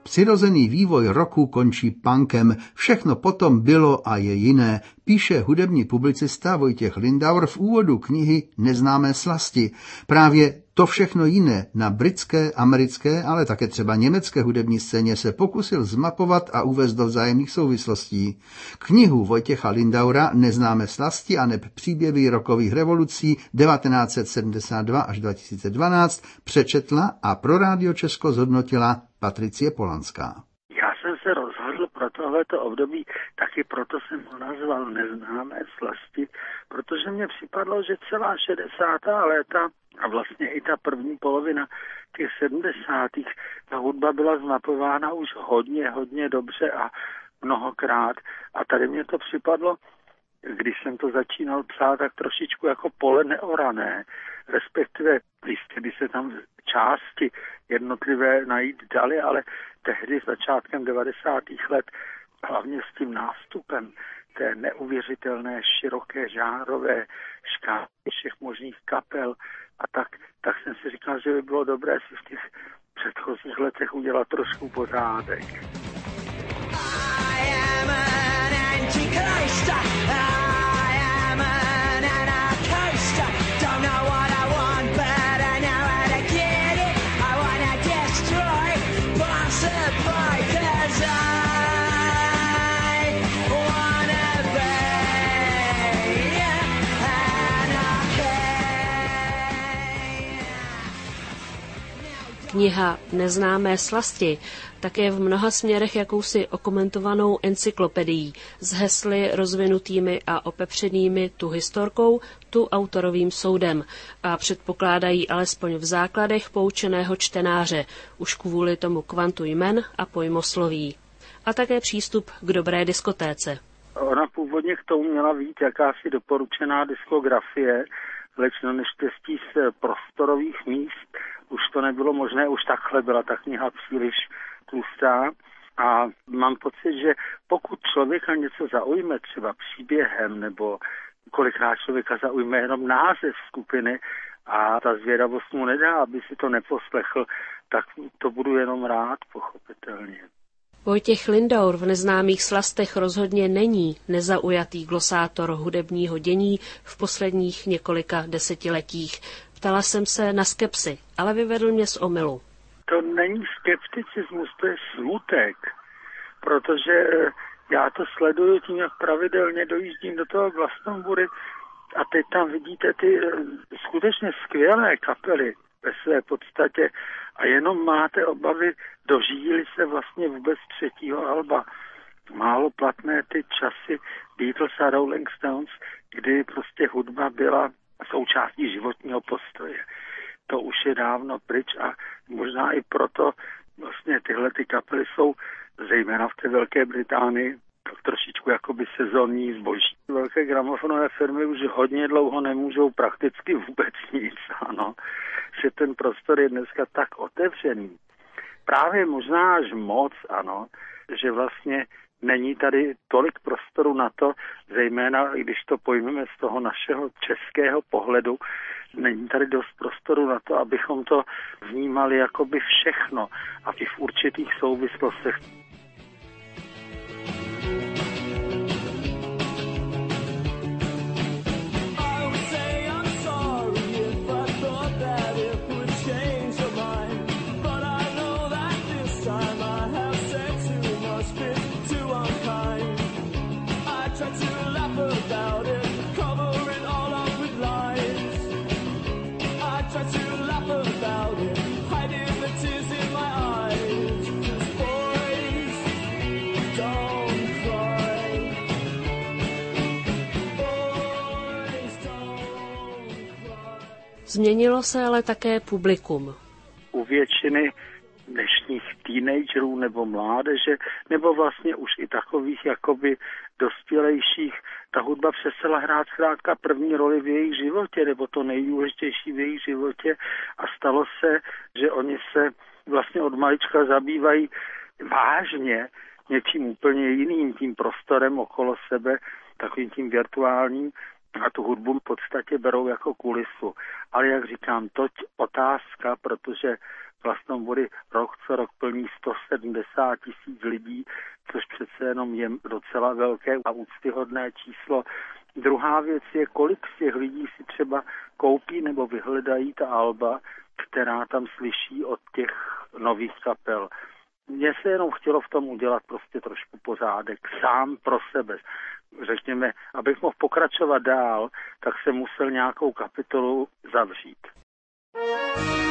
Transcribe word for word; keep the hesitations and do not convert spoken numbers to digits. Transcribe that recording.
Přirozený vývoj rocku končí punkem, všechno potom bylo a je jiné, píše hudební publicista Vojtěch Lindauer v úvodu knihy Neznámé slasti. Právě to všechno jiné na britské, americké, ale také třeba německé hudební scéně se pokusil zmapovat a uvést do vzájemných souvislostí. Knihu Vojtěcha Lindaura Neznámé slasti a neb příběhy rockových revolucí devatenáct set sedmdesát dva až dva tisíce dvanáct přečetla a pro Rádio Česko zhodnotila Patricie Polanská. Já jsem se rozhodl pro tohleto období, taky proto jsem ho nazval Neznámé slasti, protože mně připadlo, že celá šedesátá léta a vlastně i ta první polovina těch sedmdesátých ta hudba byla zmapována už hodně, hodně dobře a mnohokrát. A tady mě to připadlo, když jsem to začínal psát, tak trošičku jako pole neorané, respektive jistě by se tam části jednotlivé najít dali, ale tehdy začátkem devadesátých let, hlavně s tím nástupem té neuvěřitelné široké žánrové škály všech možných kapel a tak, tak jsem si říkal, že by bylo dobré si v těch předchozích letech udělat trošku pořádek. Kniha Neznámé slasti také v mnoha směrech jakousi okomentovanou encyklopedií s hesly rozvinutými a opepřenými tu historkou, tu autorovým soudem a předpokládají alespoň v základech poučeného čtenáře, už kvůli tomu kvantu jmen a pojmosloví. A také přístup k dobré diskotéce. Ona původně k tomu měla být jakási doporučená diskografie, leč na neštěstí z prostorových míst už to nebylo možné, už takhle byla ta kniha příliš tlustá a mám pocit, že pokud člověka něco zaujme třeba příběhem nebo kolikrát člověka zaujme jenom název skupiny a ta zvědavost mu nedá, aby si to neposlechl, tak to budu jenom rád, pochopitelně. Vojtěch Lindaur v Neznámých slastech rozhodně není nezaujatý glosátor hudebního dění v posledních několika desetiletích. Ptala jsem se na skepsi, ale vyvedl mě z omylu. To není skepticismus, to je smutek, protože já to sleduju tím, jak pravidelně dojíždím do toho Glastonbury a teď tam vidíte ty skutečně skvělé kapely ve své podstatě a jenom máte obavy, dožili se vlastně vůbec třetího alba. Málo platné ty časy Beatles a Rolling Stones, kdy prostě hudba byla součástí životního postoje. To už je dávno pryč a možná i proto vlastně tyhle ty kapely jsou zejména v té Velké Británii tak trošičku jakoby sezónní zboží. Velké gramofonové firmy už hodně dlouho nemůžou prakticky vůbec nic, ano. Že ten prostor je dneska tak otevřený. Právě možná až moc, ano, že vlastně není tady tolik prostoru na to, zejména když to pojmeme z toho našeho českého pohledu, není tady dost prostoru na to, abychom to vnímali jakoby všechno a i v určitých souvislostech. Změnilo se ale také publikum. U většiny dnešních teenagerů nebo mládeže, nebo vlastně už i takových jakoby dospělejších, ta hudba přestala hrát zkrátka první roli v jejich životě, nebo to nejdůležitější v jejich životě a stalo se, že oni se vlastně od malička zabývají vážně něčím úplně jiným, tím prostorem okolo sebe, takovým tím virtuálním, a tu hudbu v podstatě berou jako kulisu. Ale jak říkám, toť otázka, protože Glastonbury rok co rok plní sto sedmdesát tisíc lidí, což přece jenom je docela velké a úctyhodné číslo. Druhá věc je, kolik z těch lidí si třeba koupí nebo vyhledají ta alba, která tam slyší od těch nových kapel. Mně se jenom chtělo v tom udělat prostě trošku pořádek, sám pro sebe. Řekněme, abych mohl pokračovat dál, tak jsem musel nějakou kapitolu zavřít.